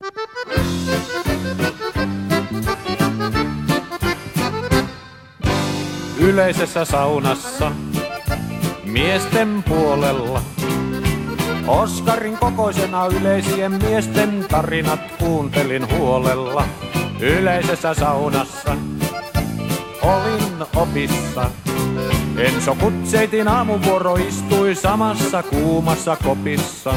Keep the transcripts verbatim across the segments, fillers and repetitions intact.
Yleisessä saunassa miesten puolella Oskarin kokoisena yleisien miesten tarinat kuuntelin huolella. Yleisessä saunassa olin opissa. Enso Kutseitin aamuvuoro istui samassa kuumassa kopissa.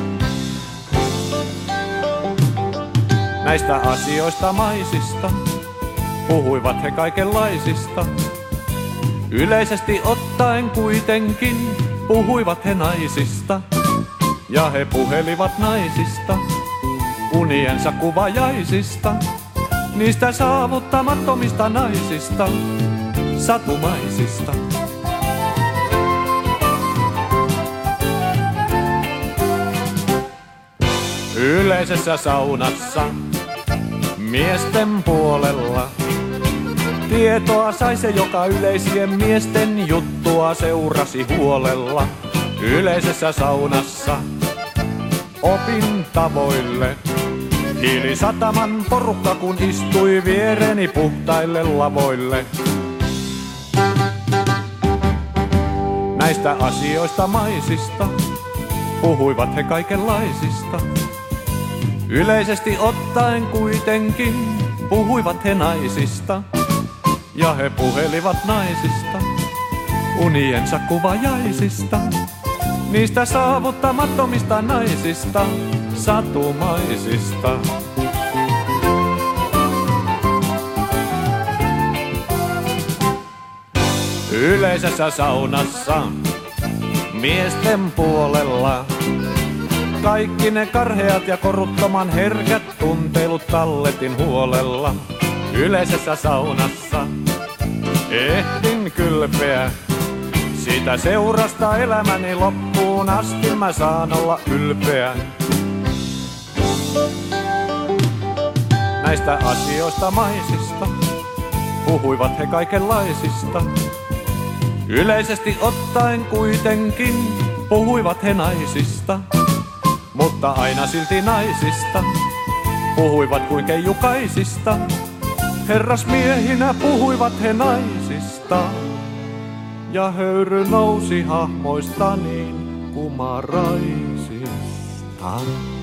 Näistä asioista maisista puhuivat he kaikenlaisista. Yleisesti ottaen kuitenkin puhuivat he naisista. Ja he puhelivat naisista, uniensa kuvajaisista, niistä saavuttamattomista naisista, satumaisista. Yleisessä saunassa miesten puolella tietoa sai se, joka yleisien miesten juttua seurasi huolella. Yleisessä saunassa opin tavoille hiilisataman porukka, kun istui viereni puhtaille lavoille. Näistä asioista maisista puhuivat he kaikenlaisista. Yleisesti ottaen kuitenkin puhuivat he naisista. Ja he puhelivat naisista, uniensa kuvajaisista, niistä saavuttamattomista naisista, satumaisista. Yleisessä saunassa miesten puolella kaikki ne karheat ja koruttoman herkät tunteilut talletin huolella. Yleisessä saunassa ehdin kylpeä, siitä seurasta elämäni loppuun asti mä saan olla ylpeä. Näistä asioista maisista puhuivat he kaikenlaisista. Yleisesti ottaen kuitenkin puhuivat he naisista, mutta aina silti naisista puhuivat kuin keijukaisista. Herrasmiehinä puhuivat he naisista, ja höyry nousi hahmoista niin kumaraisista.